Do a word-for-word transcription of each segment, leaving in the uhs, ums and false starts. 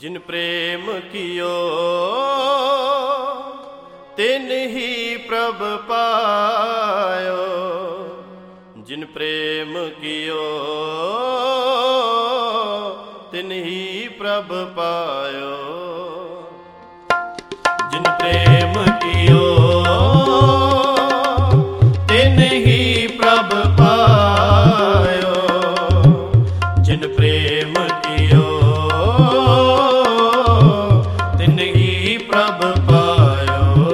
जिन प्रेम कियो तिन ही प्रभ पायो। जिन प्रेम कियो तिन ही प्रभ पायो। जिन प्रेम कियो तिन ही प्रभ पायो। जिन प्रेम कियो तिन ही प्रभ पायो।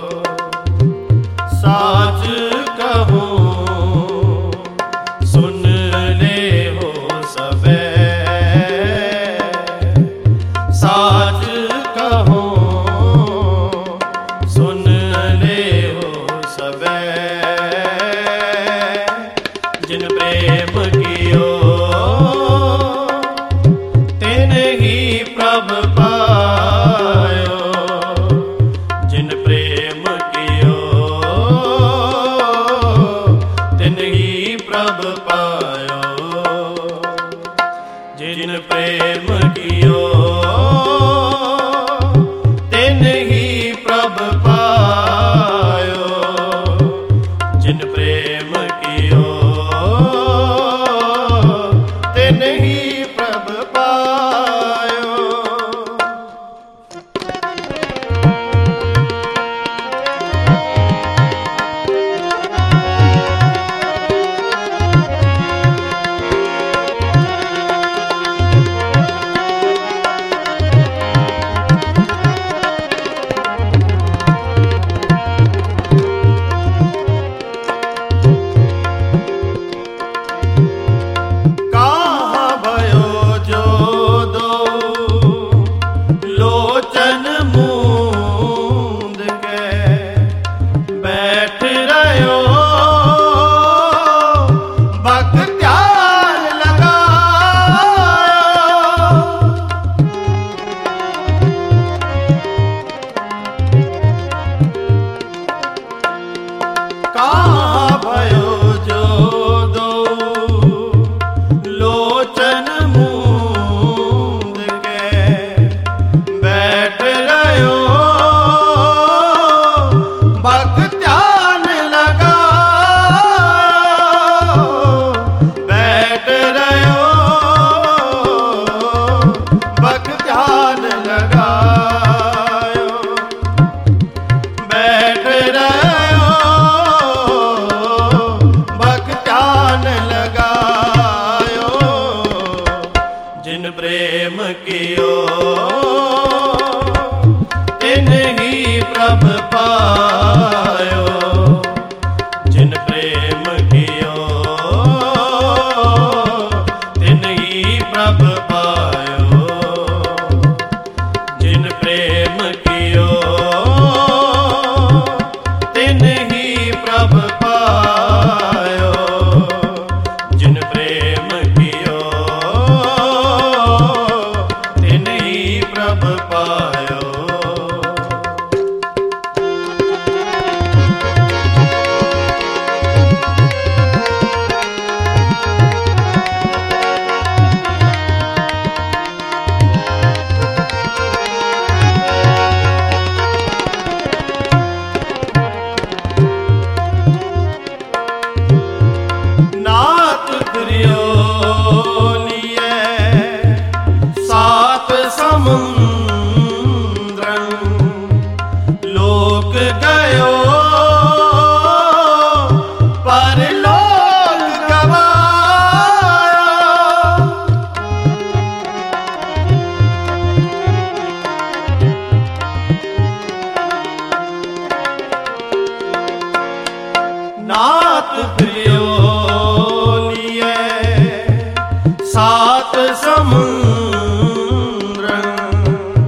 साच कहूं सुन ले हो सबे। साच कहूं सुन ले हो सबे। जिन प्रेम कियो तिन ही प्रभ पायो। जिन प्रेम कियो तिन ही प्रभ पायो। जिन प्रेम कियो तिन ही प्रभ पायो। जिन प्रेम कियो तिन ही प्रभ पायो। जिन प्रेम कियो तिन ही प्रभ पायो। जिन प्रेम कियो तिन ही प्रभ पायो। जिन प्रेम कियो तिन ही प्रभ पायो। जिन प्रेम कियो तिन ही प्रभ पायो। नाथ प्रियो लिए सात समुद्र लोक गयो पर लोक गवाया। नाथ प्रियो लिए सात समुद्र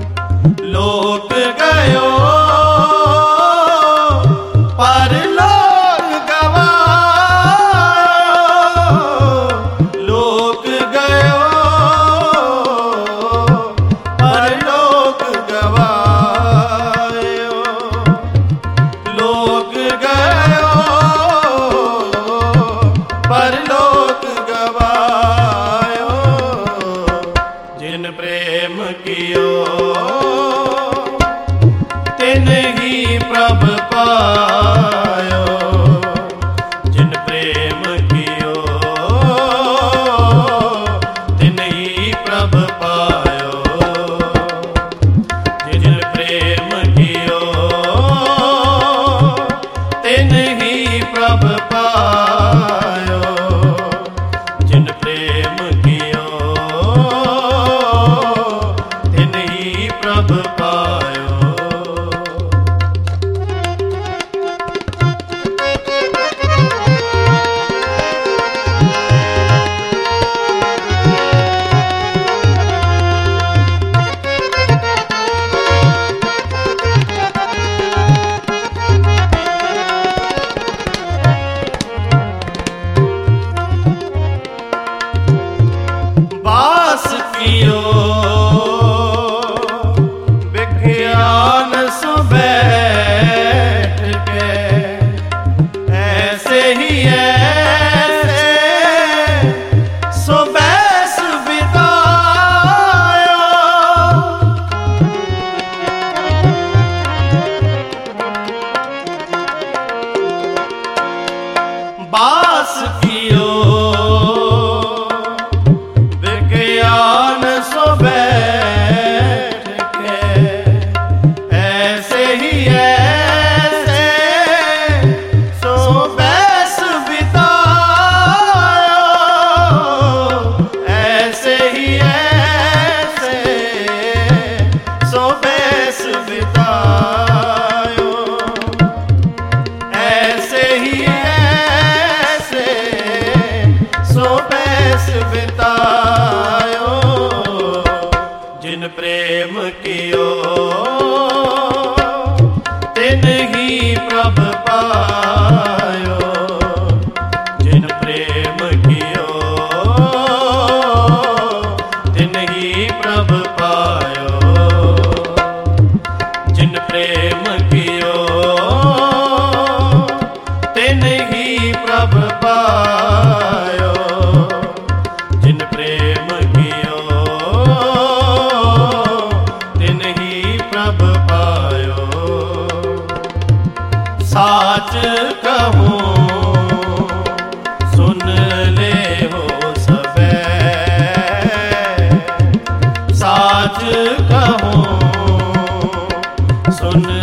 कियो तिन ही प्रभ पायो। जिन प्रेम कियो तिन ही प्रभ पायो। जिन प्रेम कियो तिन ही प्रभ पायो। जिन प्रेम कियो तिन ही प्रभ पायो। बास कियो विज्ञान सो बैठ के ऐसे ही ऐसे सो बैस बितायो। बास कियो ज्ञान सो बैठ के ऐसे ही ऐसे सो बैस बितायो। ऐसे ही ऐसे सो बैस बितायो। ऐसे ही ऐसे सो बैस बितायो। जिन प्रेम कियो तिन ही प्रभ पायो। जिन प्रेम कियो तिन ही प्रभ पायो। जिन प्रेम कियो तिन ही प्रभ पायो। जिन प्रेम कियो तिन ही प्रभ पायो। साच कहूँ सुन ले हो सबे। साच कहूँ सुन